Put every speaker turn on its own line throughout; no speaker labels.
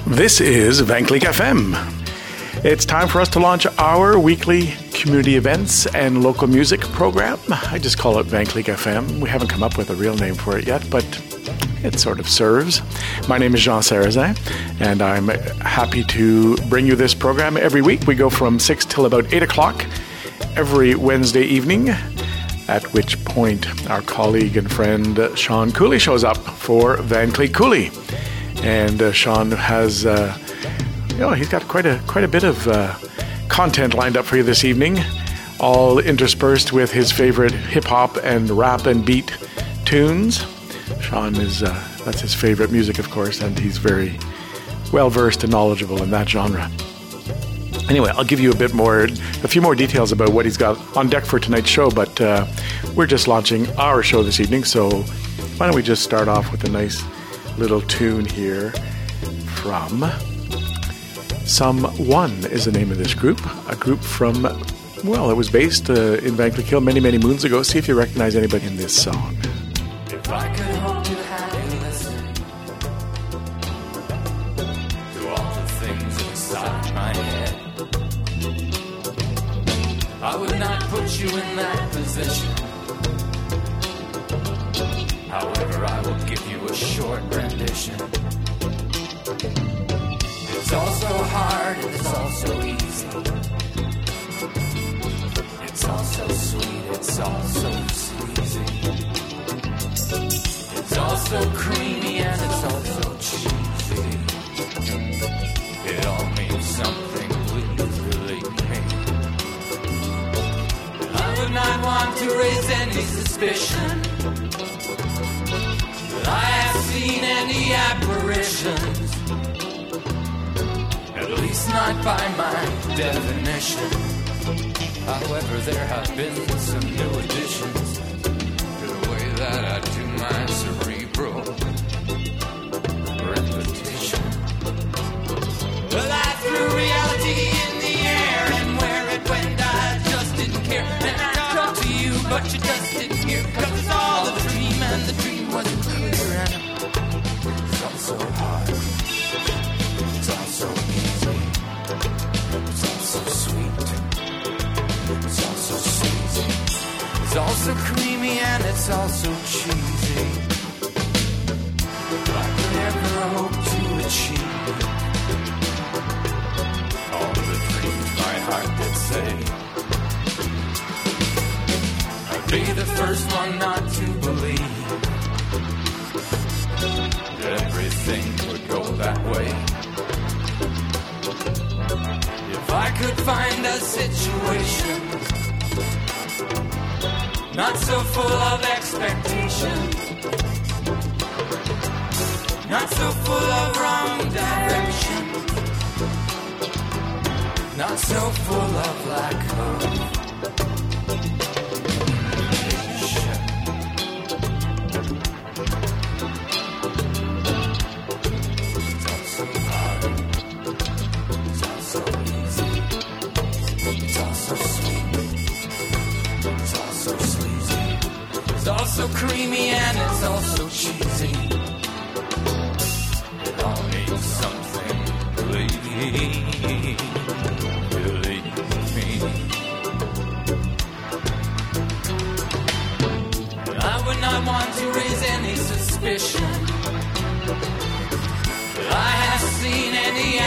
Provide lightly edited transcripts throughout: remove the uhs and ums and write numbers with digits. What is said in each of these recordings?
This is Vankleek FM. It's time for us to launch our weekly community events and local music program. I just call it Vankleek FM. We haven't come up with a real name for it yet, but it sort of serves. My name is Jean Sarazin, and I'm happy to bring you this program every week. We go from 6 till about 8 o'clock every Wednesday evening, at which point our colleague and friend Sean Cooley shows up for Vankleek Cooley. And Sean has, he's got quite a bit of content lined up for you this evening, all interspersed with his favorite hip-hop and rap and beat tunes. Sean is, that's his favorite music, of course, and he's very well-versed and knowledgeable in that genre. Anyway, I'll give you a few more details about what he's got on deck for tonight's show, but we're just launching our show this evening, so why don't we just start off with a nice little tune here from Someone is the name of this group, a group from, it was based in Vankleek Hill many, many moons ago. See if you recognize anybody in this song.
If I could hope to have you listen to all the things inside my head, I would not put you in that position. However, I will give you a short rendition. It's all so hard and it's all so easy. It's all so sweet, it's all so sleazy. It's all so creamy and it's all so cheesy. It all means something, please believe me. I would not want to raise any suspicion I have seen any apparitions, at least not by my definition. However, there have been some new additions to the way that I do my cerebral repetition. Well, I threw reality in the air, and where it went I just didn't care. And I talked to you, but you just didn't hear, 'cause it's all a dream and the dream wasn't clear. It's all so hard, it's all so easy, it's all so sweet, it's all so sleazy, it's all so creamy and it's all so cheesy. But I could never hope to achieve all the dreams my heart did say. I'd be the first one not to believe everything would go that way. If I could find a situation not so full of expectation, not so full of wrong direction, not so full of lack of so creamy and it's all so cheesy. It all means something, believe me. I would not want to raise any suspicion that I have seen any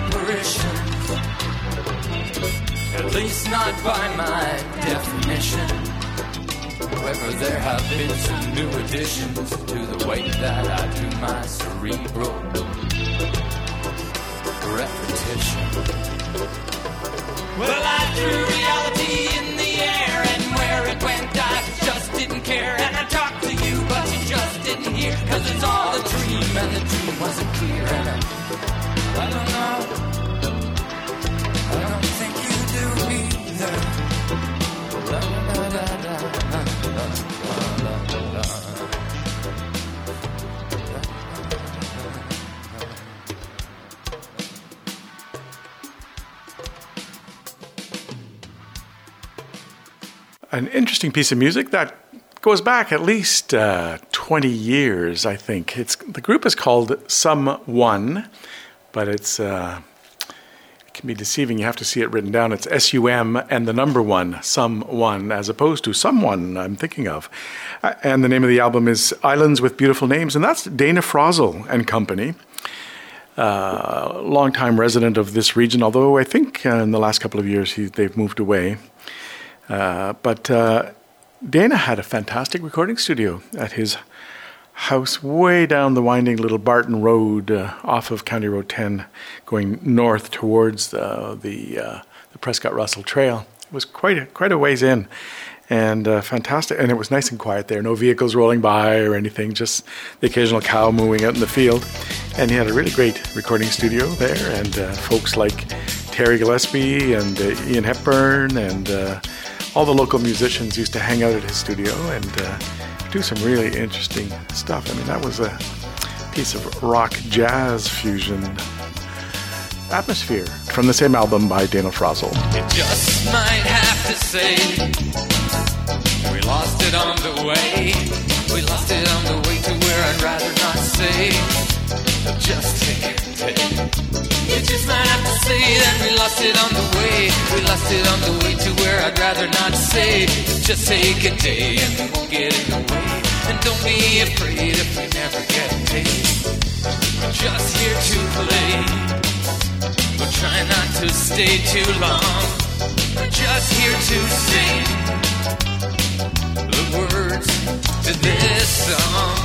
apparitions, at least not by my definition. However, there have been some new additions to the way that I do my cerebral repetition. Well, I threw reality in the air, and where it went I just didn't care. And I talked to you, but you just didn't hear, 'cause it's all a dream and the dream wasn't clear. And I don't know, I don't think you do either. La, la, la, la, la.
An interesting piece of music that goes back at least 20 years, I think. The group is called Someone, but it's it can be deceiving. You have to see it written down. It's SUM and the number one, someone, as opposed to someone I'm thinking of. And the name of the album is Islands with Beautiful Names, and that's Dana Frozel and company. Longtime resident of this region, although I think in the last couple of years they've moved away. But Dana had a fantastic recording studio at his house way down the winding little Barton Road off of County Road 10 going north towards the Prescott Russell Trail. It was quite a ways in and fantastic. And it was nice and quiet there. No vehicles rolling by or anything, just the occasional cow mooing out in the field. And he had a really great recording studio there and folks like Terry Gillespie and Ian Hepburn and all the local musicians used to hang out at his studio and do some really interesting stuff. I mean, that was a piece of rock jazz fusion atmosphere from the same album by Dana Frozel.
You just might have to say we lost it on the way. We lost it on the way to where I'd rather not say. Just take it. You just might have to say that we lost it on the way. We lost it on the way to where I'd rather not say. Just take a day and we won't get in the way. And don't be afraid if we never get paid. We're just here to play. We'll try not to stay too long. We're just here to sing the words to this song.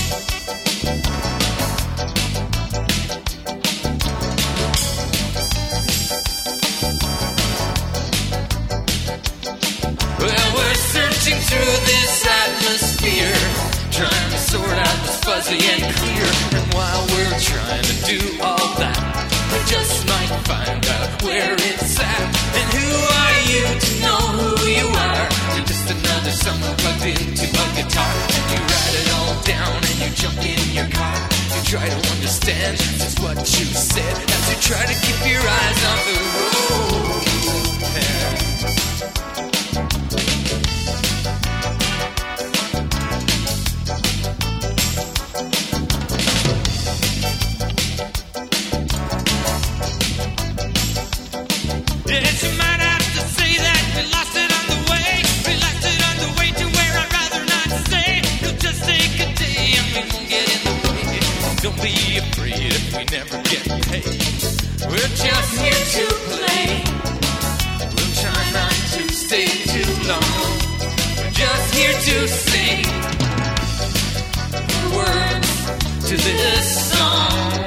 Well, we're searching through this atmosphere, trying to sort out what's fuzzy and clear. And while we're trying to do all that, we just might find out where it's at. And who are you to know who you are? You're just another someone plugged into a guitar. And you write it all down and you jump in your car. You try to understand just what you said as you try to keep your eyes on the road. Yeah. Yes, you might have to say that we lost it on the way. We lost it on the way to where I'd rather not say. You'll just take a day and we won't get in the way. Don't be afraid if we never get paid. We're just here to play. We'll try not to stay too long. We're just here to sing the words to this song.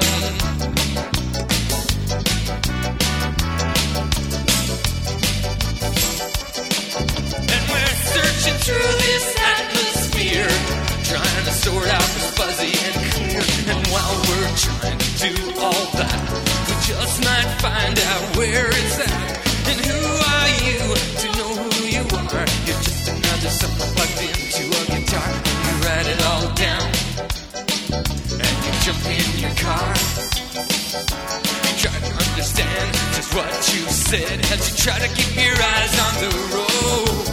Through this atmosphere, trying to sort out what's fuzzy and clear. And while we're trying to do all that, we just might find out where it's at. And who are you to know who you are? You're just another someone plugged into a guitar. You write it all down and you jump in your car. You try to understand just what you said as you try to keep your eyes on the road.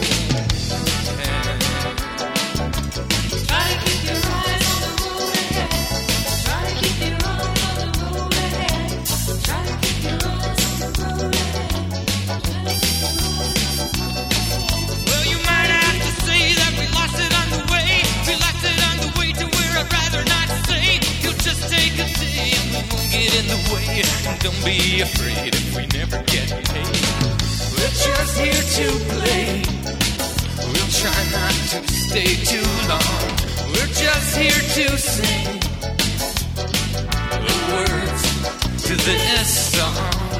Don't be afraid if we never get paid. We're just here to play. We'll try not to stay too long. We're just here to sing the words to this song.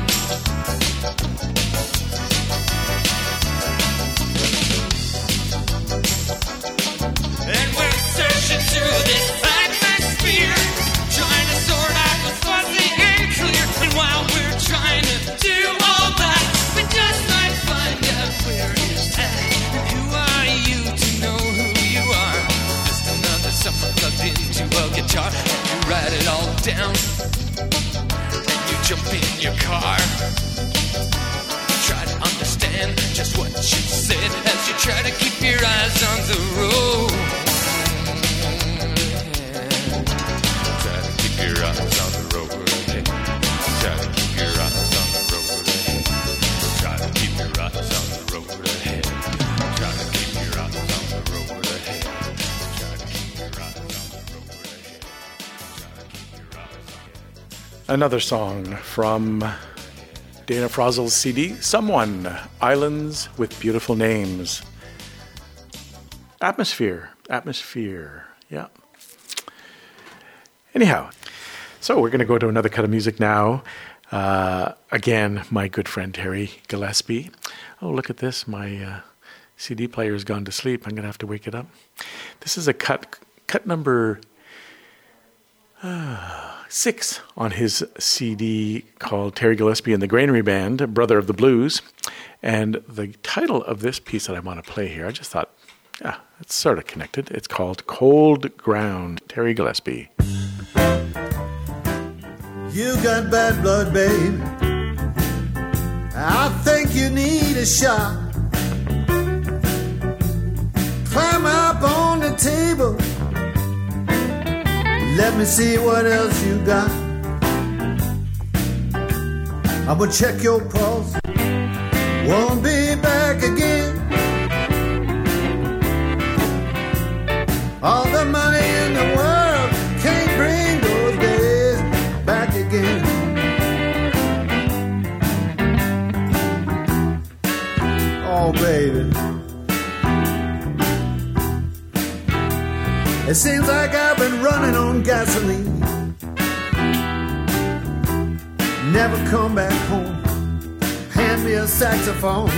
And we're searching through this atmosphere, trying to sort out what's fuzzy and clear. And while we're trying to do all that, we just might find out where it's at. And who are you to know who you are? Just another someone plugged into a guitar. And you write it all down and you jump in your car. Try to understand just what you said as you try to keep your eyes on the road. Try to keep your eyes on the road.
Another song from Dana Frozzel's CD, Someone, Islands with Beautiful Names. Atmosphere, yeah. Anyhow, so we're going to go to another cut of music now. Again, my good friend Terry Gillespie. Oh, look at this. My CD player's gone to sleep. I'm going to have to wake it up. This is a cut number 6 on his CD called Terry Gillespie and the Granary Band, Brother of the Blues. And the title of this piece that I want to play here, I just thought, yeah, it's sort of connected. It's called Cold Ground, Terry Gillespie.
You got bad blood, babe. I think you need a shot. Climb up on the table. Let me see what else you got. I'm gonna check your pulse. Won't be back again. All the money in the world can't bring those days back again. Oh, baby. It seems like I've been running on gasoline. Never come back home. Hand me a saxophone.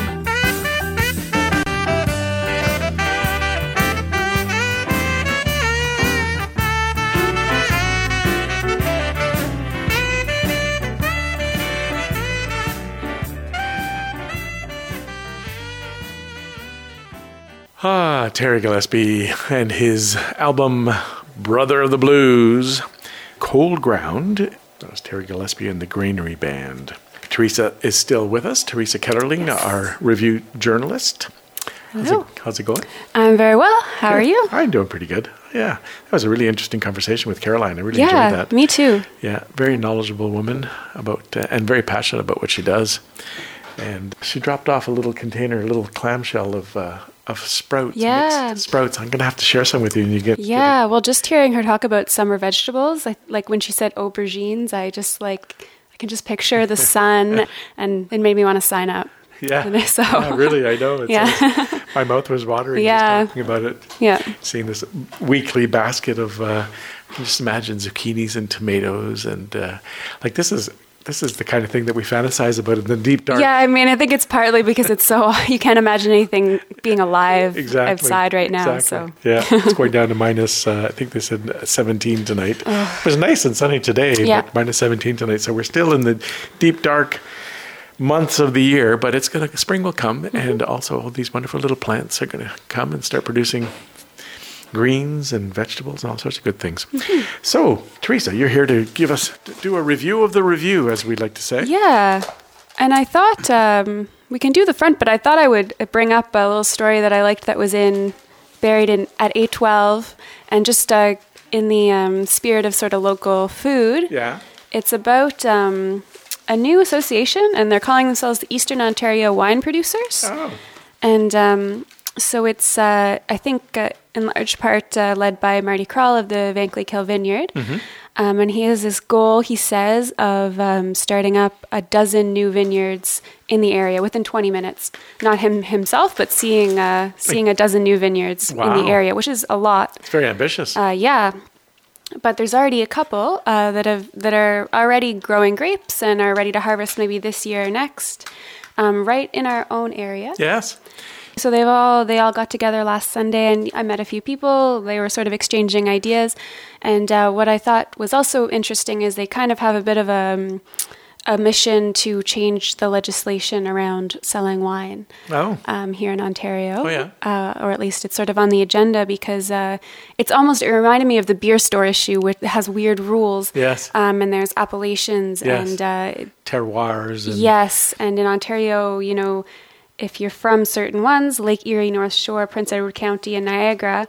Terry Gillespie and his album Brother of the Blues, Cold Ground. That was Terry Gillespie and the Granary Band. Teresa is still with us. Teresa Ketterling, yes. Our review journalist. How's it going?
I'm very well. How are you?
I'm doing pretty good. Yeah. That was a really interesting conversation with Caroline. I really enjoyed that.
Yeah, me too.
Yeah. Very knowledgeable woman about and very passionate about what she does. And she dropped off a little container, a little clamshell of sprouts.
Yeah.
Mixed sprouts. I'm going to have to share some with you. And you get.
Yeah. Well, just hearing her talk about summer vegetables, like when she said aubergines, I can just picture the sun, and it made me want to sign up.
Yeah.
So,
yeah, really, I know. My mouth was watering just talking about it.
Yeah.
Seeing this weekly basket of, just imagine zucchinis and tomatoes, and this is the kind of thing that we fantasize about in the deep dark.
Yeah, I mean, I think it's partly because it's so, you can't imagine anything being alive outside right now.
Exactly.
So
Yeah, it's going down to minus, I think they said 17 tonight. It was nice and sunny today, but minus 17 tonight. So we're still in the deep dark months of the year, but spring will come, and also all these wonderful little plants are going to come and start producing greens and vegetables and all sorts of good things. Mm-hmm. So, Teresa, you're here to do a review of the review, as we like to say.
Yeah. And I thought we can do the front, but I thought I would bring up a little story that I liked that was buried at 812, and just in the spirit of sort of local food.
Yeah.
It's about a new association, and they're calling themselves the Eastern Ontario Wine Producers.
Oh.
And so it's, I think, in large part led by Marty Krall of the Van Cleek Hill Vineyard. Mm-hmm. And he has this goal, he says, of starting up a dozen new vineyards in the area within 20 minutes. Not himself, but seeing a dozen new vineyards in the area, which is a lot.
It's very ambitious.
Yeah. But there's already a couple that are already growing grapes and are ready to harvest maybe this year or next, right in our own area.
Yes.
So they all got together last Sunday, and I met a few people. They were sort of exchanging ideas, and what I thought was also interesting is they kind of have a bit of a mission to change the legislation around selling wine here in Ontario.
Oh, yeah.
Or at least it's sort of on the agenda, because it reminded me of the beer store issue, which has weird rules.
Yes.
And there's appellations and
terroirs. And
yes. And in Ontario, if you're from certain ones, Lake Erie, North Shore, Prince Edward County, and Niagara,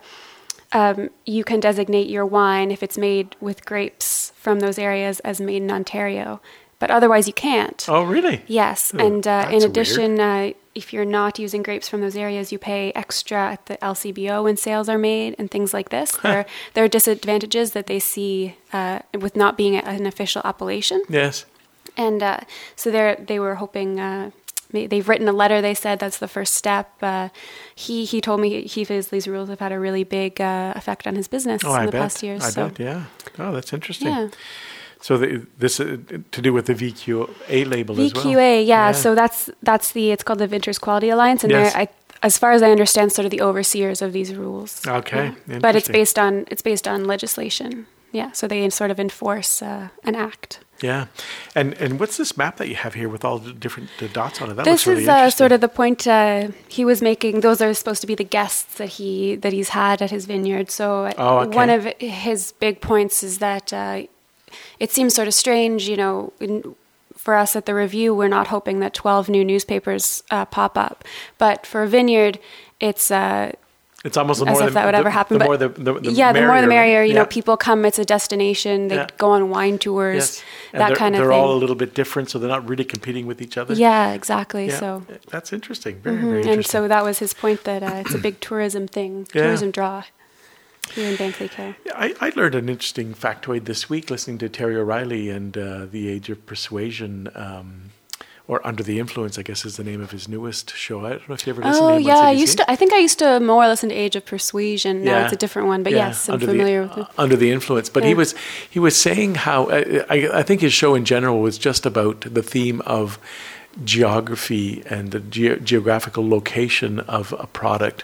you can designate your wine if it's made with grapes from those areas as made in Ontario. But otherwise you can't.
Oh, really?
Yes. And in addition, if you're not using grapes from those areas, you pay extra at the LCBO when sales are made and things like this. There are disadvantages that they see with not being an official appellation.
Yes.
And so they were hoping. They've written a letter. They said that's the first step. He told me he feels these rules have had a really big effect on his business in the past years.
I bet. Yeah. Oh, that's interesting.
Yeah.
So this to do with the VQA label as well.
VQA, yeah. So that's it's called the Vintners Quality Alliance, and
Yes.
as far as I understand, sort of the overseers of these rules.
Okay.
Yeah. But it's
Interesting.
based on legislation. Yeah. So they sort of enforce an act.
Yeah. And what's this map that you have here with all the different dots on it? That
This
looks really
is
interesting.
sort of the point he was making. Those are supposed to be the guests that he's had at his vineyard. So
okay.
one of his big points is that it seems sort of strange, for us at the Review, we're not hoping that 12 new newspapers pop up. But for a vineyard, it's
almost the
as
more
if that would ever happen.
The
But
more the
the more the merrier.
Yeah.
People come. It's a destination. They go on wine tours.
Yes. And
That kind of thing.
They're all a little bit different, so they're not really competing with each other.
Yeah, exactly.
Yeah.
So.
That's interesting. Very, very interesting.
And so that was his point, that it's a big tourism thing,
Yeah.
tourism draw here in Bankley Hill.
I learned an interesting factoid this week listening to Terry O'Reilly and The Age of Persuasion, or Under the Influence, I guess is the name of his newest show. I don't know if you ever listened to him
yeah,
on CBC.
I think I used to more listen to Age of Persuasion. Now it's a different one, but yes, I'm familiar with it.
Under the Influence. But he was saying how, I think his show in general was just about the theme of geography and the geographical location of a product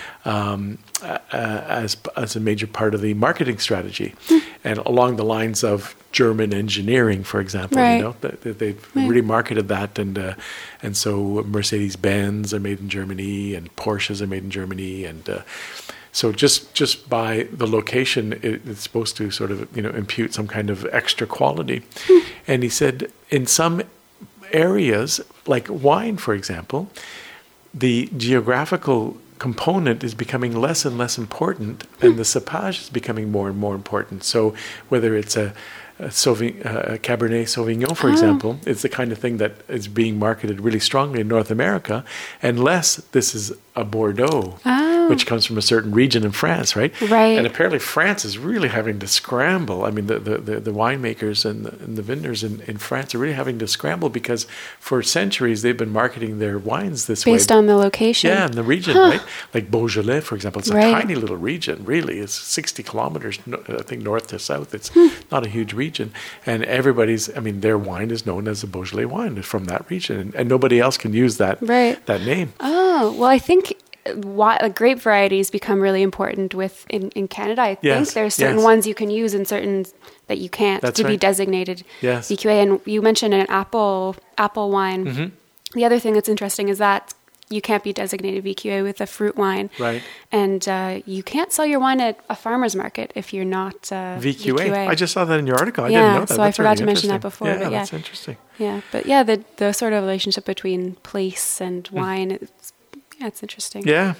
as a major part of the marketing strategy, and along the lines of German engineering, for example.
Right.
They've really marketed that, and so Mercedes-Benz are made in Germany, and Porsches are made in Germany, and so just by the location, it's supposed to sort of impute some kind of extra quality. And he said in some areas, like wine, for example, the geographical component is becoming less and less important, and the cepage is becoming more and more important. So whether it's a Cabernet Sauvignon, for example, it's the kind of thing that is being marketed really strongly in North America, unless this is a Bordeaux, which comes from a certain region in France, right?
Right.
And apparently France is really having to scramble. I mean, the winemakers and the vintners in France are really having to scramble, because for centuries they've been marketing their wines this way.
Based on the location.
Yeah, in the region, right? Like Beaujolais, for example, it's a
Right.
tiny little region, really. It's 60 kilometers, I think, north to south. It's not a huge region. And their wine is known as a Beaujolais wine from that region. And nobody else can use that name.
Oh, well, I think grape varieties become really important in Canada. I think
Yes,
there's certain
yes.
ones you can use and certain that you can't
That's
to be
right.
designated
Yes.
VQA. And you mentioned an apple wine.
Mm-hmm.
The other thing that's interesting is that you can't be designated VQA with a fruit wine.
Right.
And you can't sell your wine at a farmer's market if you're not
VQA. I just saw that in your article. I
Yeah,
didn't know that.
so I
That's
forgot
really
to mention that
interesting.
before,
Yeah,
but yeah.
that's interesting.
Yeah, but yeah, the sort of relationship between place and wine, it's interesting.
Yeah.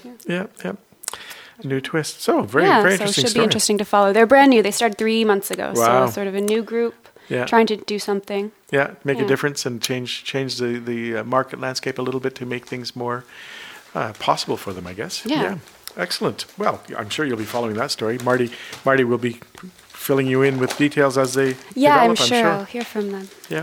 New twist. So very
so it
interesting
should
story.
be interesting to follow. They're brand new. They started 3 months ago.
Wow.
So sort of a new group
Yeah.
trying to do something.
Yeah, make a
Yeah.
difference and change the market landscape a little bit to make things more possible for them, I guess.
Yeah.
Excellent. Well, I'm sure you'll be following that story. Marty will be filling you in with details as they
Yeah,
develop,
I'm sure I'll hear from them.
Yeah.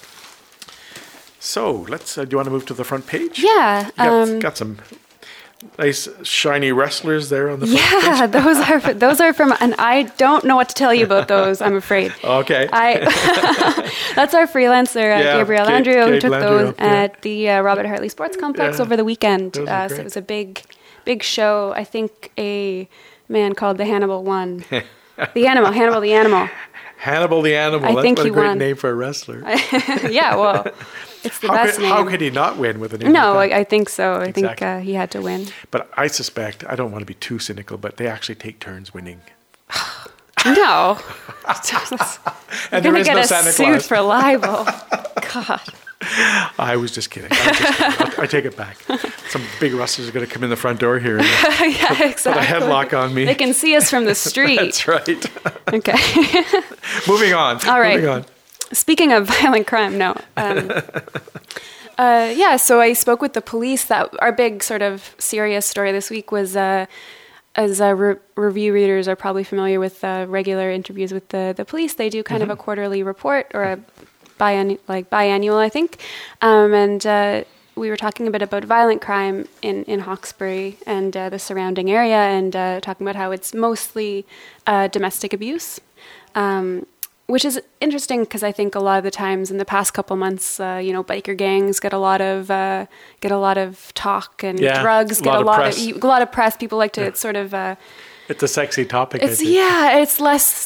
So let's. Do you want to move to the front page?
Yeah.
Got some nice shiny wrestlers there on the front
Yeah, those are from, and I don't know what to tell you about those. I'm afraid.
Okay.
That's our freelancer, Gabriel Landrio, who
Gabe
took
Landrio,
those at the Robert Hartley Sports Complex
Yeah.
over the weekend.
Those are
So
great.
it was a big show. I think a man called the Hannibal won. Hannibal the Animal.
Hannibal the Animal.
I
That's
think
what
he
a great
won.
name for a wrestler.
Yeah, well, it's the best name.
How could he not win with a name
No,
like that?
I think so. I think
Exactly.
he had to win.
But I suspect, I don't want to be too cynical, but they actually take turns winning.
No.
And
You're
there
going to
is
get
no
us
Santa
sued
Claus.
for libel. God.
I was just kidding. I take it back. Some big rustlers are going to come in the front door here and
Yeah, exactly.
put a headlock on me.
They can see us from the street.
That's right.
Okay.
Moving on.
All right.
Moving on.
Speaking of violent crime, no. Yeah, so I spoke with the police. That our big sort of serious story this week was, as review readers are probably familiar with regular interviews with the police, they do kind of a quarterly report or a biannual, I think. And we were talking a bit about violent crime in Hawkesbury and the surrounding area, and talking about how it's mostly domestic abuse. Which is interesting because I think a lot of the times in the past couple months, biker gangs get a lot of talk, and drugs get a lot of press. People like to it's sort of
it's a sexy topic.
It's less.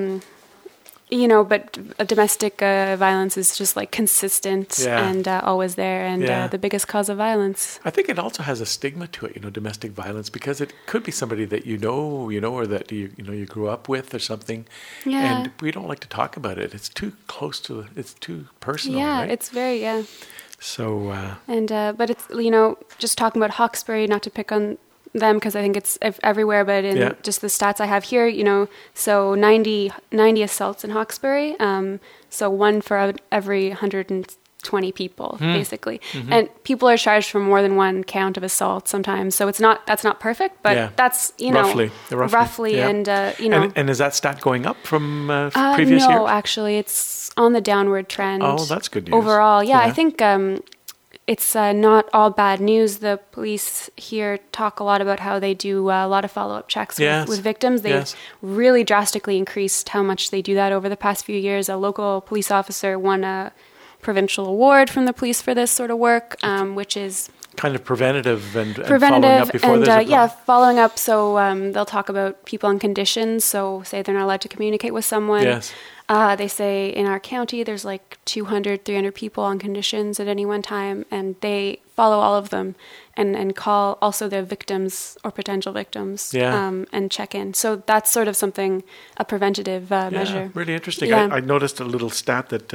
But domestic violence is just like consistent and always there, and the biggest cause of violence.
I think it also has a stigma to it, domestic violence, because it could be somebody that you know, or that you grew up with or something.
Yeah.
And we don't like to talk about it. It's too close it's too personal.
Yeah,
right?
it's very
So.
But it's just talking about Hawkesbury, not to pick on them because I think it's everywhere, but in just the stats I have here, so 90 assaults in Hawkesbury, so one for every 120 people, basically. Mm-hmm. And people are charged for more than one count of assault sometimes, so that's not perfect, but that's, roughly.
Yeah.
And,
And is that stat going up from previous years?
No, actually, it's on the downward trend.
Oh, that's good news.
Overall, I think... it's not all bad news. The police here talk a lot about how they do a lot of follow-up checks with victims. They've really drastically increased how much they do that over the past few years. A local police officer won a provincial award from the police for this sort of work, which is...
kind of preventative and following up before there's a problem.
Following up. So they'll talk about people on conditions. So say they're not allowed to communicate with someone.
Yes.
They say in our county there's like 200, 300 people on conditions at any one time, and they follow all of them and call also their victims or potential victims and check in. So that's sort of something, a preventative measure.
Really interesting.
Yeah.
I noticed a little stat that...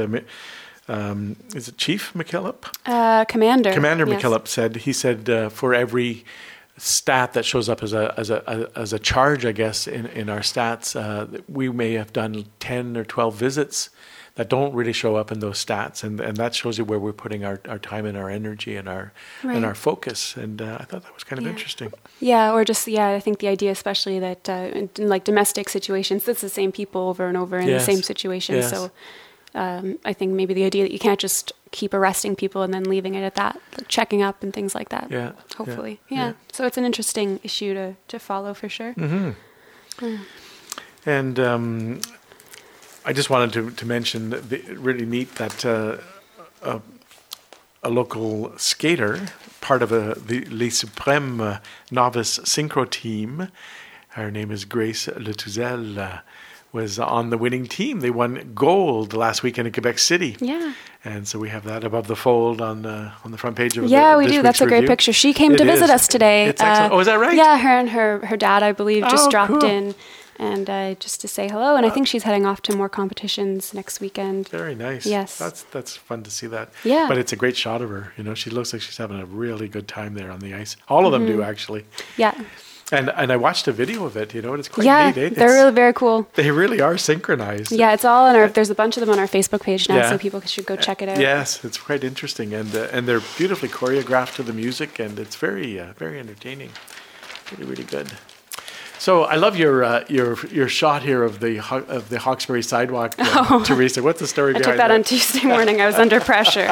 is it Chief McKillop?
Commander.
Commander McKillop said for every stat that shows up as a charge, I guess, in our stats, we may have done 10 or 12 visits that don't really show up in those stats, and that shows you where we're putting our time and our energy and our focus. And I thought that was kind of interesting.
Yeah, or just I think the idea, especially that in like domestic situations, it's the same people over and over in the same situation.
Yes.
So. I think maybe the idea that you can't just keep arresting people and then leaving it at that, like checking up and things like that.
Yeah.
Hopefully. Yeah. So it's an interesting issue to follow for sure.
Mm-hmm. And I just wanted to mention really neat that a local skater, part of the Les Suprêmes novice synchro team, her name is Grace Letouzel, was on the winning team. They won gold last weekend in Quebec City.
Yeah.
And so we have that above the fold on the front page of
we do. That's a great picture. She came to visit us today.
It's excellent. Oh, is that right?
Yeah, her and her dad, I believe, just dropped in and just to say hello. And I think she's heading off to more competitions next weekend.
Very nice.
Yes.
That's fun to see that.
Yeah.
But it's a great shot of her. She looks like she's having a really good time there on the ice. All of them do, actually.
Yeah.
And I watched a video of it, and it's quite neat. Eh?
They're really very cool.
They really are synchronized.
Yeah, it's all on there's a bunch of them on our Facebook page now, so people should go check it out.
Yes, it's quite interesting, and they're beautifully choreographed to the music, and it's very very entertaining. Really, really good. So I love your shot here of the Hawkesbury sidewalk, Teresa. What's the story behind that?
I took that on Tuesday morning. I was under pressure.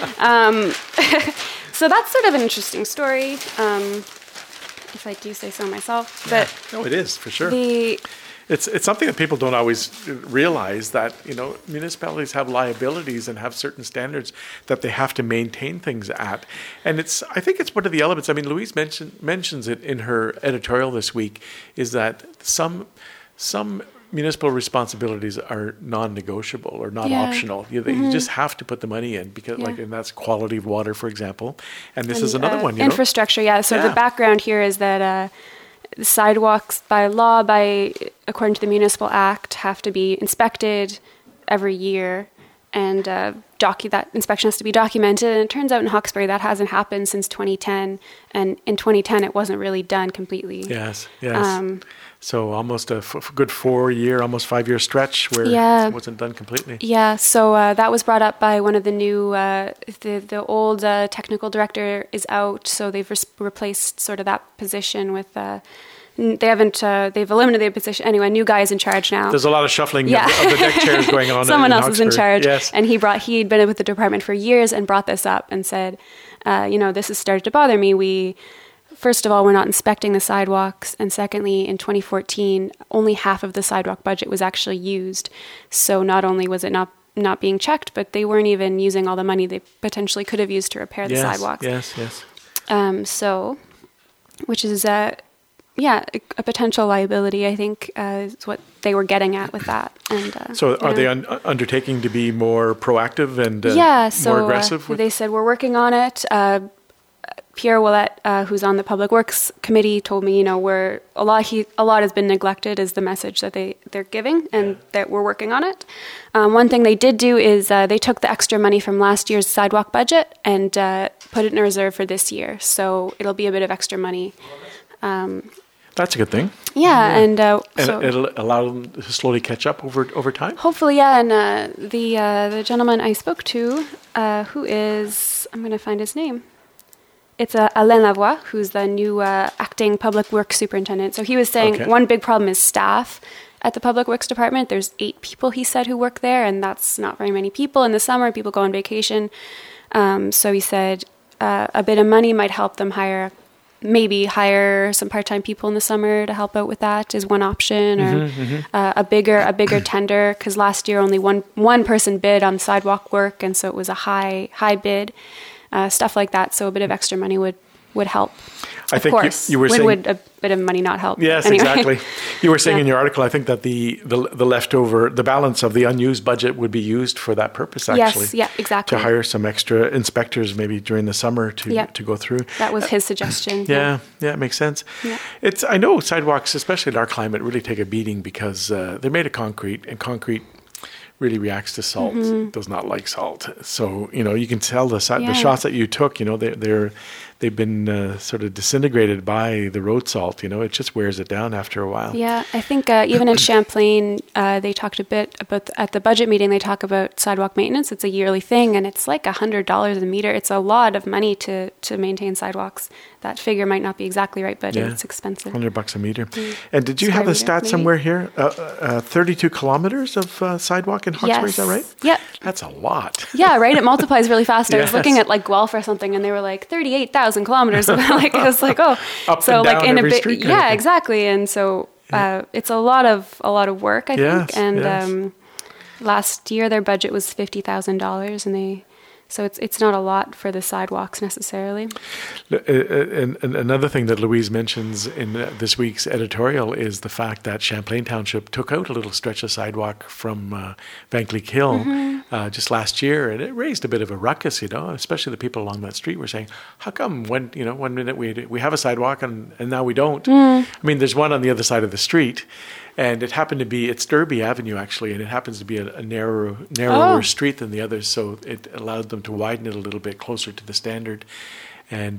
So that's sort of an interesting story. If I do say so myself. But
no, it is for sure. It's something that people don't always realize, that municipalities have liabilities and have certain standards that they have to maintain things at, and I think it's one of the elements. I mean, Louise mentions it in her editorial this week, is that some municipal responsibilities are non-negotiable or not optional. You just have to put the money in because, and that's quality of water, for example. And this is another one.
Infrastructure, So the background here is that sidewalks, by law, according to the Municipal Act, have to be inspected every year. and that inspection has to be documented. And it turns out in Hawkesbury that hasn't happened since 2010, and in 2010 it wasn't really done completely.
Yes. So almost a good 4-year, almost 5-year stretch where it wasn't done completely.
Yeah, so that was brought up by one of the new, the old technical director is out, so they've replaced sort of that position with, they've eliminated the position. Anyway, a new guy is in charge now.
There's a lot of shuffling of the deck chairs going on.
Someone else is in charge.
Yes.
And he'd been with the department for years and brought this up and said, this has started to bother me. First of all, we're not inspecting the sidewalks. And secondly, in 2014, only half of the sidewalk budget was actually used. So not only was it not being checked, but they weren't even using all the money they potentially could have used to repair the sidewalks.
Yes.
Which is a potential liability, I think, is what they were getting at with that. And
so are they undertaking to be more proactive and more aggressive?
They said, we're working on it. Pierre Ouellette, who's on the Public Works Committee, told me, a lot has been neglected is the message that they're giving, and that we're working on it. One thing they did do is they took the extra money from last year's sidewalk budget and put it in a reserve for this year. So it'll be a bit of extra money.
That's a good thing.
Yeah, and
so it'll allow them to slowly catch up over time.
Hopefully, yeah. And the gentleman I spoke to, who is, I'm going to find his name. It's Alain Lavoie, who's the new acting public works superintendent. So he was saying one big problem is staff at the public works department. There's 8 people, he said, who work there, and that's not very many people. In the summer, people go on vacation. So he said a bit of money might help them hire some part-time people in the summer to help out with that is one option, or a bigger tender, because last year only one person bid on sidewalk work, and so it was a high bid. Stuff like that. So a bit of extra money would help.
I think you were saying...
Would a bit of money not help?
Yes, anyway. Exactly. You were saying in your article, I think that the leftover, the balance of the unused budget would be used for that purpose, actually.
Yes, exactly.
To hire some extra inspectors maybe during the summer to go through.
That was his suggestion.
Yeah, it makes sense. Yeah. I know sidewalks, especially in our climate, really take a beating because they're made of concrete, and concrete really reacts to salt. It does not like salt. So, you can tell the shots that you took, they've been sort of disintegrated by the road salt. It just wears it down after a while. Yeah,
I think even in Champlain, they talked a bit about, at the budget meeting, they talk about sidewalk maintenance. It's a yearly thing, and it's like $100 a meter. It's a lot of money to maintain sidewalks. That figure might not be exactly right, but it's expensive.
$100 a meter. And did you have the stat somewhere here? 32 kilometers of sidewalk in Hawkesbury, is that right?
Yep.
That's a lot.
Yeah, right? It multiplies really fast. I was looking at like Guelph or something, and they were like 38,000 kilometers. I was like, oh.
Up so and like down in every street.
Yeah, exactly. And so it's a lot of work, I think. And last year their budget was $50,000, and so it's not a lot for the sidewalks necessarily.
And another thing that Louise mentions in this week's editorial is the fact that Champlain Township took out a little stretch of sidewalk from Vankleek Hill just last year, and it raised a bit of a ruckus, especially the people along that street were saying, how come one minute we have a sidewalk and now we don't? I mean, there's one on the other side of the street, and it happened to be, it's Derby Avenue actually, and it happens to be a narrower street than the others, so it allowed them to widen it a little bit closer to the standard. And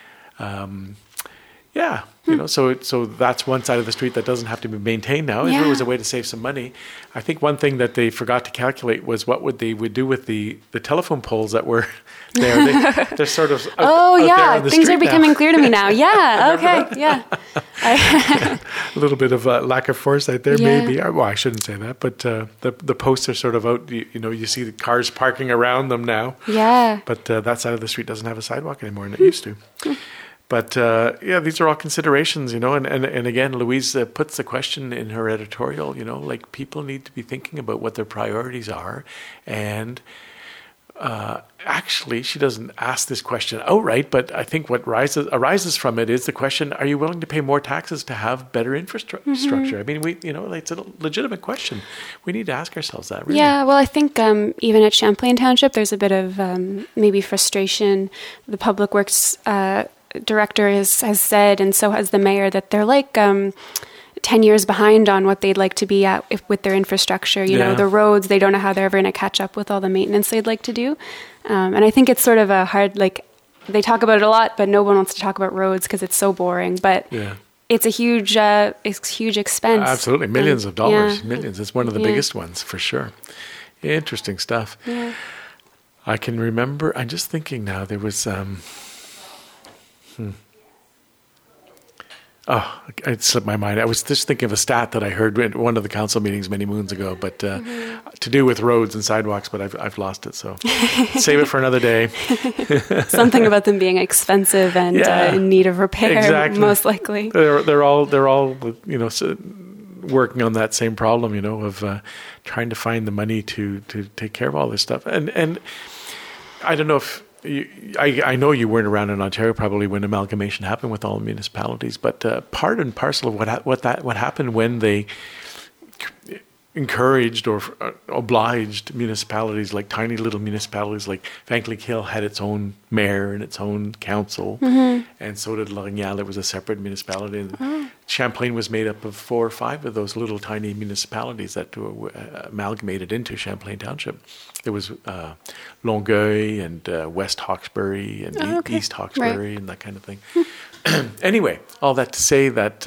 so that's one side of the street that doesn't have to be maintained now. It was a way to save some money. I think one thing that they forgot to calculate was what they would do with the telephone poles that were there. They're sort of out there on the
things
street
are becoming clear to me now. Yeah, okay, yeah.
A little bit of lack of foresight there, maybe. Well, I shouldn't say that, but the posts are sort of out. You see the cars parking around them now.
Yeah.
But that side of the street doesn't have a sidewalk anymore, and it used to. But these are all considerations, and again, Louise puts the question in her editorial, like people need to be thinking about what their priorities are. And actually, she doesn't ask this question outright, but I think what arises from it is the question, are you willing to pay more taxes to have better infrastructure? I mean, it's a legitimate question. We need to ask ourselves that, really.
Yeah, well, I think even at Champlain Township, there's a bit of maybe frustration. The Public Works director has said, and so has the mayor, that they're like 10 years behind on what they'd like to be at with their infrastructure. You know,
Yeah.
the roads, they don't know how they're ever going to catch up with all the maintenance they'd like to do. And I think it's sort of a hard, like, they talk about it a lot, but no one wants to talk about roads because it's so boring. But
Yeah.
it's a huge expense.
Absolutely. Millions of dollars.
Yeah.
Millions. It's one of the
Yeah.
biggest ones for sure. Interesting stuff.
Yeah.
I can remember, I'm just thinking now, there was, oh, it slipped my mind. I was just thinking of a stat that I heard at one of the council meetings many moons ago, but to do with roads and sidewalks, but I've lost it, so save it for another day.
Something about them being expensive and
Yeah.
in need of repair,
Exactly.
most likely.
They're all working on that same problem, of trying to find the money to take care of all this stuff. And I don't know if I know you weren't around in Ontario probably when amalgamation happened with all the municipalities, but part and parcel of what happened when they encouraged or obliged municipalities, like tiny little municipalities like Vankleek Hill had its own mayor and its own council, and so did L'Orignal. It was a separate municipality. And Champlain was made up of 4 or 5 of those little tiny municipalities that were amalgamated into Champlain Township. There was Longueuil and West Hawkesbury and East Hawkesbury and that kind of thing. Anyway, all that to say that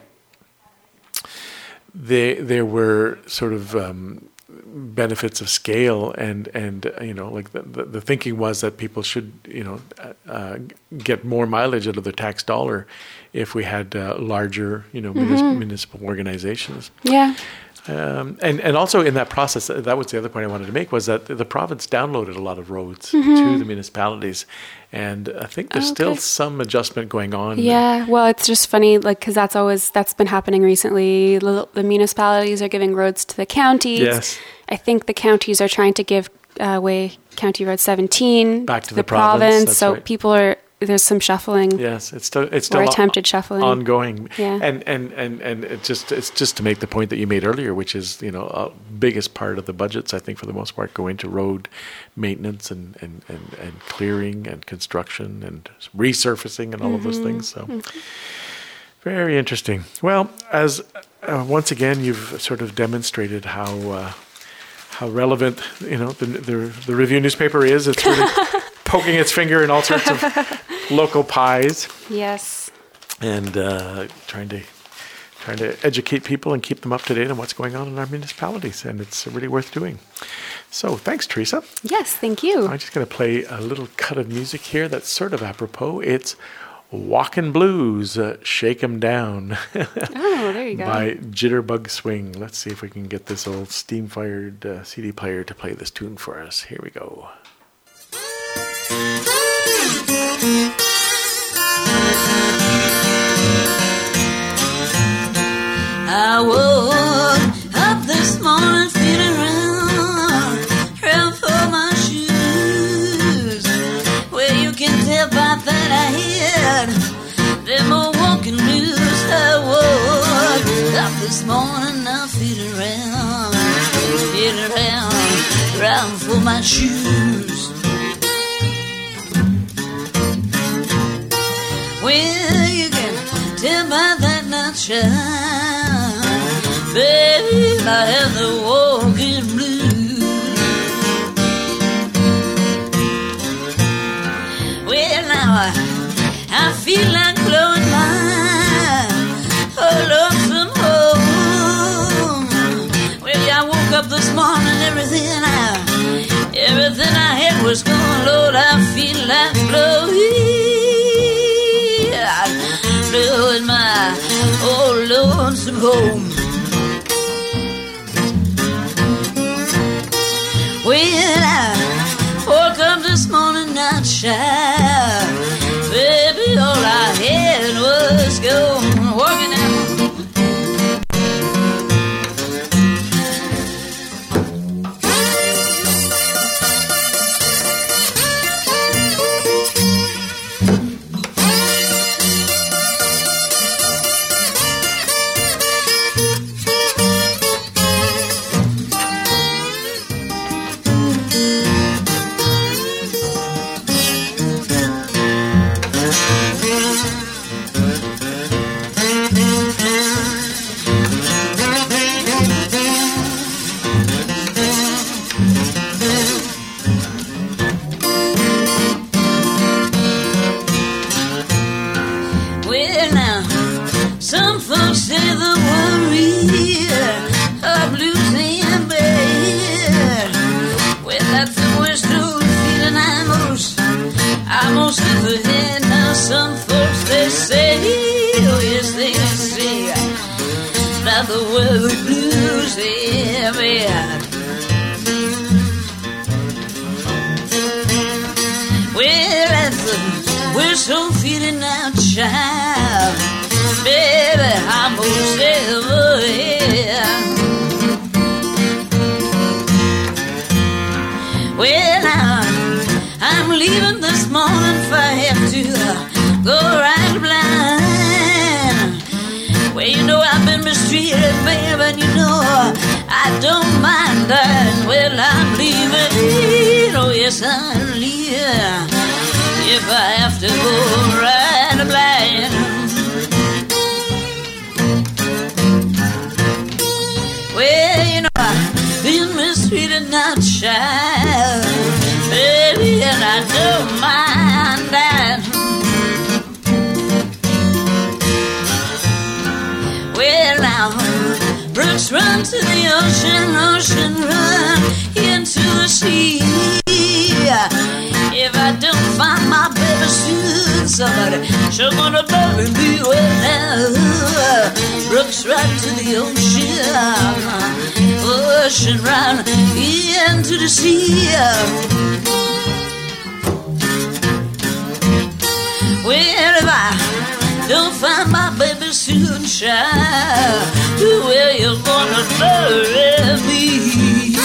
there were sort of benefits of scale, and like the thinking was that people should get more mileage out of their tax dollar if we had larger municipal organizations.
Yeah.
And also in that process, that was the other point I wanted to make, was that the province downloaded a lot of roads to the municipalities, and I think there's still some adjustment going on.
Yeah, well, it's just funny, like, because that's been happening recently. The municipalities are giving roads to the counties.
Yes.
I think the counties are trying to give away County Road 17
Back to the province, that's
so
right.
there's some shuffling.
Yes, it's still
or attempted shuffling
ongoing.
Yeah.
And it's just to make the point that you made earlier, which is biggest part of the budgets, I think, for the most part, go into road maintenance and clearing and construction and resurfacing and all of those things. So very interesting. Well, as once again you've sort of demonstrated how relevant the Review newspaper is. It's really poking its finger in all sorts of local pies.
Yes.
And trying to educate people and keep them up to date on what's going on in our municipalities, and it's really worth doing. So thanks, Teresa.
Yes, thank you.
I'm just going to play a little cut of music here that's sort of apropos. It's Walkin' Blues, Shake 'Em Down.
Oh, there you go.
By Jitterbug Swing. Let's see if we can get this old steam-fired CD player to play this tune for us. Here we go.
I woke up this morning feeling round for my shoes. Well, you can tell by that I had them old walking blues. I woke up this morning now feeling round for my shoes. Well, you can tell by that night shine, baby, I have the walking blues. Well, now I feel like blowing my lonesome home. Well, yeah, I woke up this morning, everything I had was gone. Lord, I feel like blowing my old lonesome home. Well, I woke up this morning not shy. Baby, all I had was gone. Walking out. baby. Well, that's we're so feeling now, child. Baby, I'm most ever here. Well, I'm leaving this morning if I have to go right blind. Well, you know I've been mistreated, baby, and you know I don't mind dying. Well, I'm leaving, oh yes, I'm leaving. If I have to go right blind. Well, you know I've been mistreated now, child. Baby, and I don't mind that. Well, now, brooks run to the ocean, ocean run into the sea. If I don't find my baby soon, somebody sure gonna bury me. Well, now, brooks run to the ocean, ocean run into the sea. Well, if I don't find my baby soon, child, well, you're gonna bury me.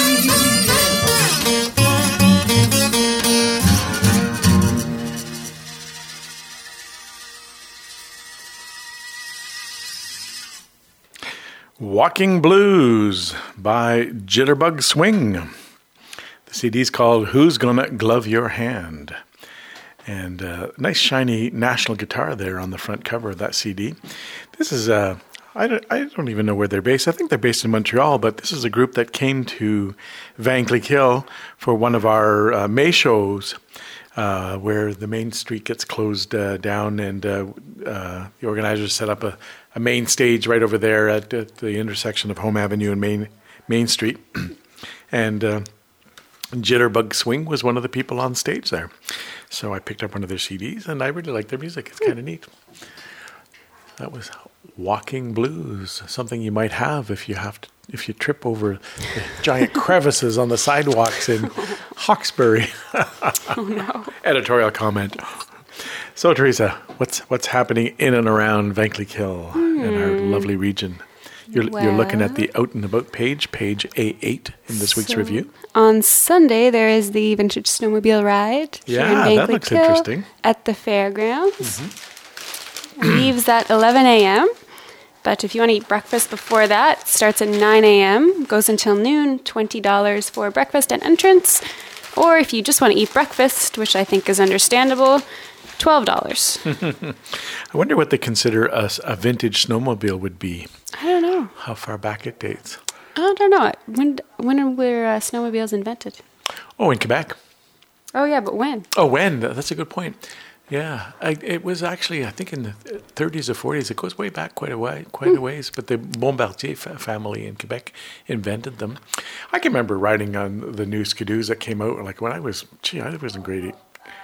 Walking Blues by Jitterbug Swing. The CD's called Who's Gonna Glove Your Hand? And nice shiny National guitar there on the front cover of that CD. This is, I don't even know where they're based. I think they're based in Montreal, but this is a group that came to Van Cleek Hill for one of our May shows where the main street gets closed down, and the organizers set up a main stage right over there at the intersection of Home Avenue and Main Street. And Jitterbug Swing was one of the people on stage there. So I picked up one of their CDs, and I really like their music. It's kind of neat. That was Walking Blues, something you might have if you trip over the giant crevices on the sidewalks in Hawkesbury.
Oh no!
Editorial comment. So Teresa, what's happening in and around Van Cleek Hill in our lovely region? You're looking at the Out and About page A8 in this week's review.
On Sunday, there is the Vintage Snowmobile Ride here in Van
that
Cleek
looks
Hill
interesting.
at the fairgrounds. It leaves at 11 a.m., but if you want to eat breakfast before that, it starts at 9 a.m., goes until noon, $20 for breakfast and entrance. Or if you just want to eat breakfast, which I think is understandable, $12.
I wonder what they consider a vintage snowmobile would be.
I don't know.
How far back it dates.
I don't know. When were snowmobiles invented?
Oh, in Quebec.
Oh, yeah, but when?
Oh, when? That's a good point. Yeah, it was actually, I think, in the 30s or 40s. It goes way back quite a ways. But the Bombardier family in Quebec invented them. I can remember riding on the new Skidoos that came out. Like when I was in grade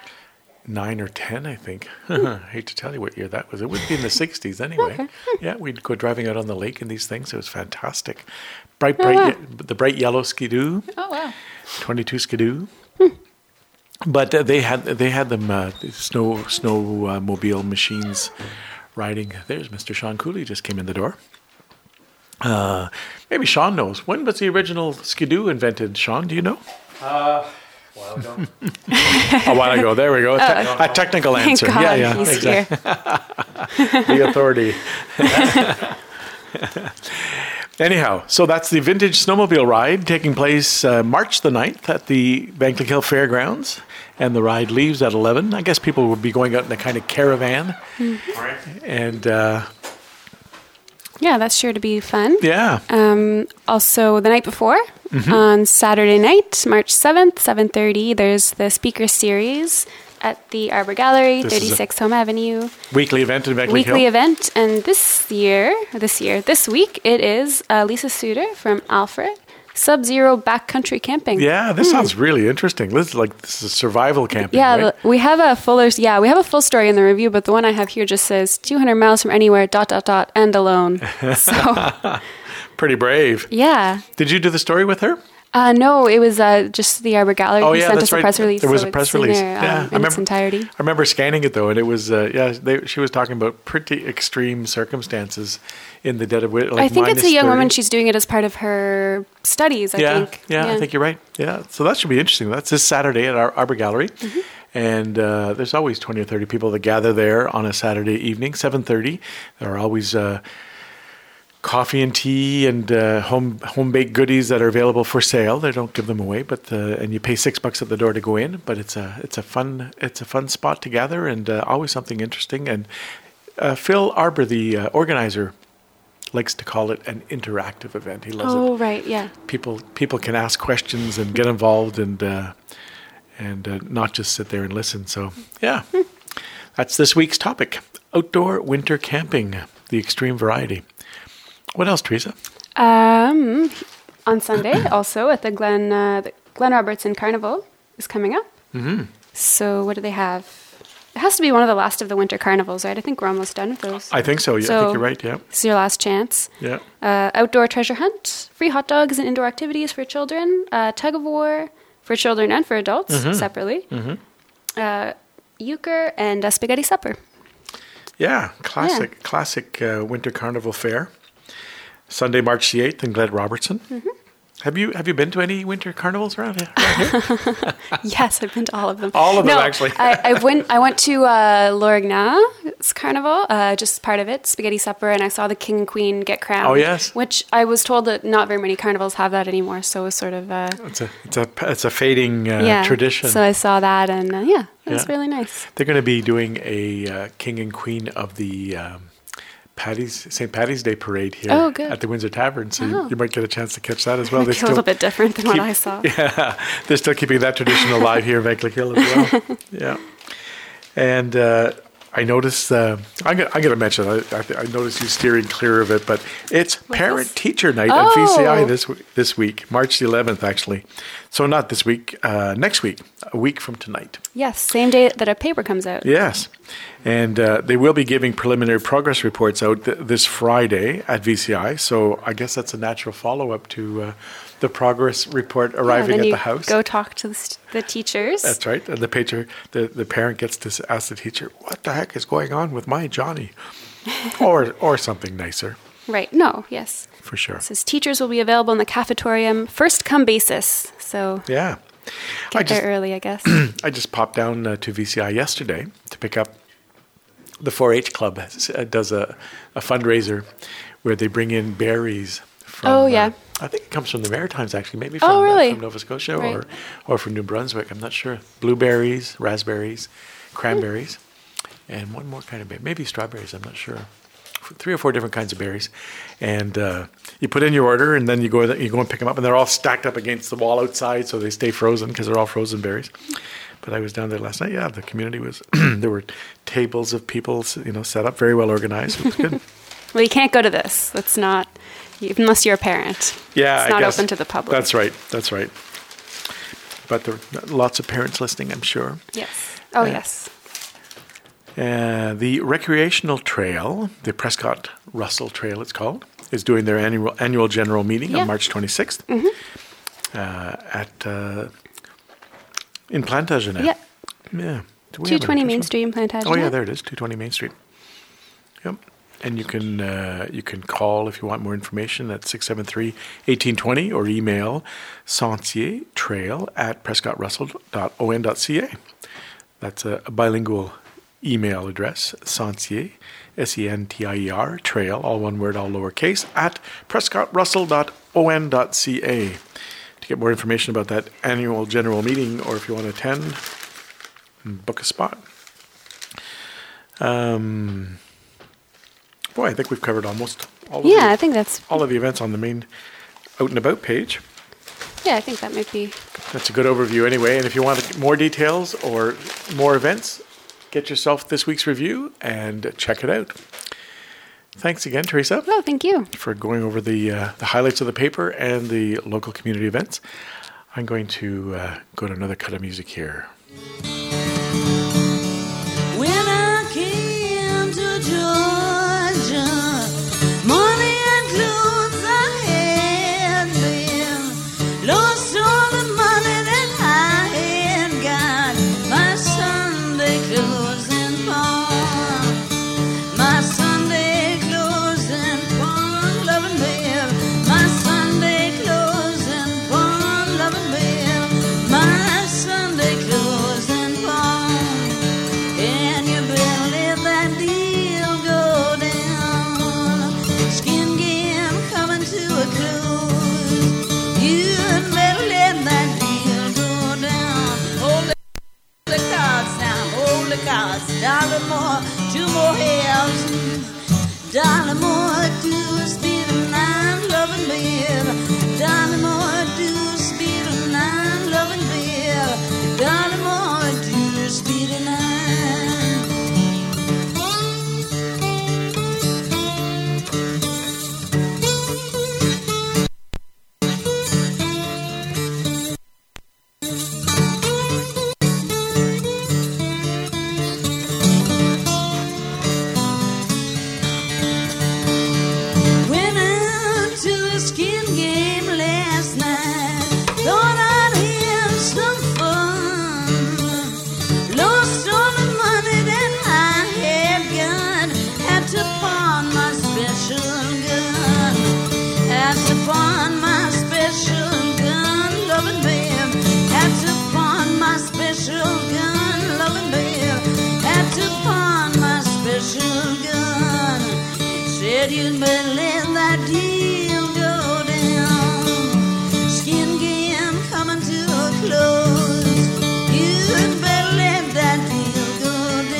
9 or 10, I think. I hate to tell you what year that was. It would be in the 60s anyway.
Okay.
Yeah, we'd go driving out on the lake in these things. It was fantastic. The bright yellow Skidoo.
Oh, wow.
22 Skidoo. But they had them snowmobile machines riding. There's Mr. Sean Cooley just came in the door. Maybe Sean knows. When was the original Skidoo invented? Sean, do you know?
A while ago.
A while ago. There we go. A technical
Thank
answer.
God
Yeah,
he's
exactly.
here.
The authority. Anyhow, so that's the Vintage Snowmobile Ride taking place March the 9th at the Van Cleek Hill Fairgrounds. And the ride leaves at 11. I guess people will be going out in a kind of caravan.
Right.
And
Yeah, that's sure to be fun.
yeah.
Also, the night before, on Saturday night, March 7th, 7:30, there's the speaker series at the Arbor Gallery,
This is
36 Home Avenue.
Weekly event in Van Cleek
Weekly
Hill.
event. And this week, it is Lisa Suter from Alfred, Sub-Zero Backcountry Camping.
Yeah, this sounds really interesting. This is survival camping,
Yeah,
right?
we have a full story in the review, but the one I have here just says 200 miles from anywhere, ... and alone. So
Pretty brave.
Yeah.
Did you do the story with her?
No, it was just the Arbor Gallery who sent us a press release.
There was
so
a press
it's in
release.
there, in its entirety.
I remember scanning it though, and it was she was talking about pretty extreme circumstances in the dead of winter. Like
I think it's a young
30.
woman. She's doing it as part of her studies. I think.
Yeah, I think you're right. Yeah, so that should be interesting. That's this Saturday at our Arbor Gallery, and there's always 20 or 30 people that gather there on a Saturday evening, 7:30. There are always coffee and tea and home baked goodies that are available for sale. They don't give them away, but and you pay $6 at the door to go in. But it's a fun spot to gather, and always something interesting. And Phil Arbor, the organizer, likes to call it an interactive event. He loves it.
Oh, right, yeah.
People can ask questions and get involved and not just sit there and listen. So yeah, that's this week's topic: outdoor winter camping, the extreme variety. What else, Teresa?
On Sunday, also at the Glen Robertson Carnival is coming up. Mm-hmm. So what do they have? It has to be one of the last of the winter carnivals, right? I think we're almost done with those.
I think so. Yeah, I think you're right. Yeah,
it's your last chance.
Yeah.
Outdoor treasure hunt, free hot dogs and indoor activities for children, tug of war for children and for adults separately. Mm-hmm. Euchre and a spaghetti supper.
Yeah, classic winter carnival fare. Sunday, March the 8th in Glen Robertson. Mm-hmm. Have you been to any winter carnivals around here?
Yes, I've been to all of them.
All of them, actually.
I went to Lorigna's carnival, just part of it, spaghetti supper, and I saw the king and queen get crowned.
Oh, yes.
Which I was told that not very many carnivals have that anymore, so it was sort of...
It's a fading tradition.
So I saw that, and it was really nice.
They're going to be doing a king and queen of the... St. Patty's Day parade here at the Windsor Tavern, so you might get a chance to catch that as well.
It's a little bit different than what I saw.
Yeah, they're still keeping that tradition alive here in Vankleek Hill as well. Yeah, and I noticed. I'm going to mention. I noticed you steering clear of it, but it's Parent-Teacher Night at VCI this week, March the 11th, actually. So not this week, next week, a week from tonight.
Yes, same day that a paper comes out.
Yes, and they will be giving preliminary progress reports out this Friday at VCI. So I guess that's a natural follow-up to the progress report arriving at the house.
Go talk to the teachers.
That's right. And the parent gets to ask the teacher, "What the heck is going on with my Johnny?" or something nicer.
Right. No. Yes.
For sure.
It says teachers will be available in the cafetorium first come basis. So
yeah,
get there early, I guess.
I just popped down to VCI yesterday to pick up. The 4-H Club does a fundraiser where they bring in berries. From, I think it comes from the Maritimes, actually, maybe from, from Nova Scotia or from New Brunswick. I'm not sure. Blueberries, raspberries, cranberries, and one more kind of berry, maybe strawberries. I'm not sure. 3 or 4 different kinds of berries, and you put in your order, and then you go and pick them up, and they're all stacked up against the wall outside, so they stay frozen because they're all frozen berries. But I was down there last night. Yeah, the community was. There were tables of people, set up, very well organized. It was good.
Well, you can't go to this. It's not unless you're a parent.
Yeah,
it's not open to the public.
That's right. But there are lots of parents listening, I'm sure.
Yes. Oh, yes.
The recreational trail, the Prescott Russell Trail, it's called, is doing their annual general meeting on March 26th in Plantagenet.
Yeah.
Yeah.
220 Main Street in Plantagenet.
Oh yeah, there it is, 220 Main Street. Yep. And you can call if you want more information at 673-1820 or email sentiertrail@prescottrussell.on.ca. That's a bilingual email address, Sentier, SENTIER, trail, all one word, all lowercase, at prescottrussell.on.ca. To get more information about that annual general meeting, or if you want to attend, book a spot. I think we've covered almost all of
I think that's
all of the events on the main Out and About page.
Yeah, I think that might be.
That's a good overview anyway. And if you want more details or more events, get yourself this week's review and check it out. Thanks again, Teresa.
Oh, thank you.
For going over the highlights of the paper and the local community events. I'm going to go to another cut of music here.
When I came to Georgia, money and clothes I had. darling, more, 2 more hills. Darling, more, do speed of 9, loving babe. Darling, more, do speed of 9, loving babe. Darling, more, do speed of 9. Said you'd better let that deal go down. Skin game coming to a close. You'd better let that deal go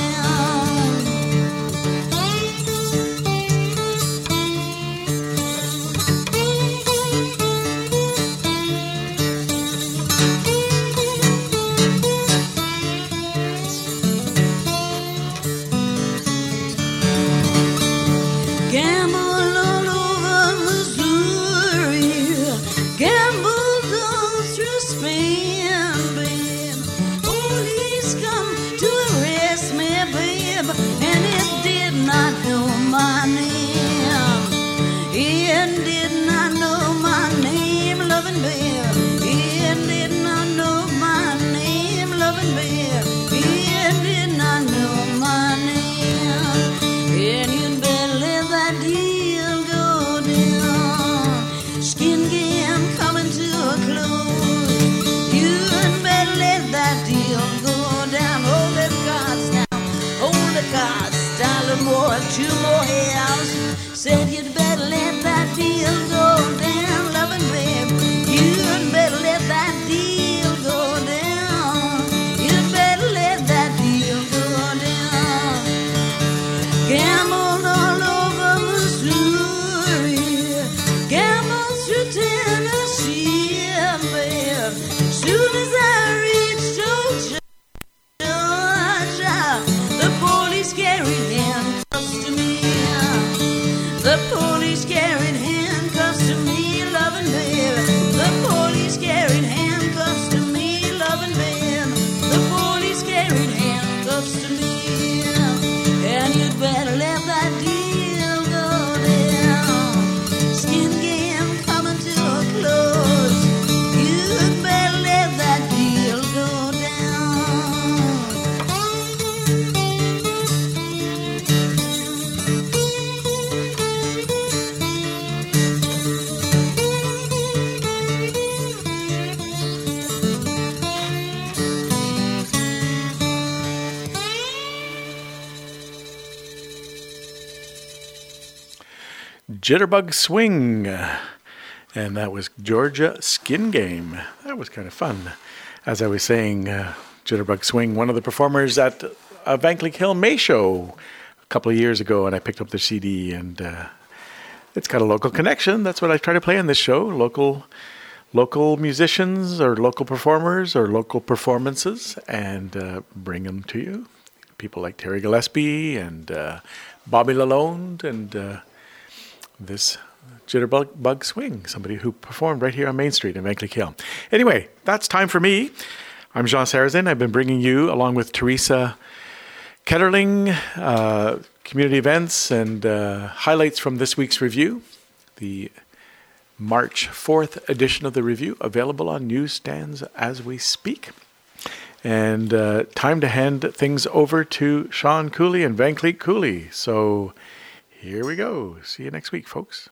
more, 2 more hills. Said you'd better let that deal go down, loving babe. You'd better let that deal go down. You'd better let that deal go down. Gambled all over Missouri, gambled through Tennessee, babe. Soon as I reached Georgia, the police carried handcuffs to me. The police carried handcuffs to me, loving babe. The police carried handcuffs to me, loving babe. The police carried handcuffs to me. And you'd better let that deal go down. Skin game coming to a close. You'd better let that deal go down.
Jitterbug Swing, and that was Georgia Skin Game. That was kind of fun. As I was saying, Jitterbug Swing, one of the performers at a Van Cleek Hill May show a couple of years ago, and I picked up their CD, and it's got a local connection. That's what I try to play on this show, local musicians or local performers or local performances, and bring them to you. People like Terry Gillespie and Bobby Lalonde and this Jitterbug Swing, somebody who performed right here on Main Street in Van Cleek Hill. Anyway, that's time for me. I'm Jean Sarazin. I've been bringing you, along with Teresa Ketterling, community events and highlights from this week's review. The March 4th edition of the review, available on newsstands as we speak. And time to hand things over to Sean Cooley and Van Cleek Cooley. So here we go. See you next week, folks.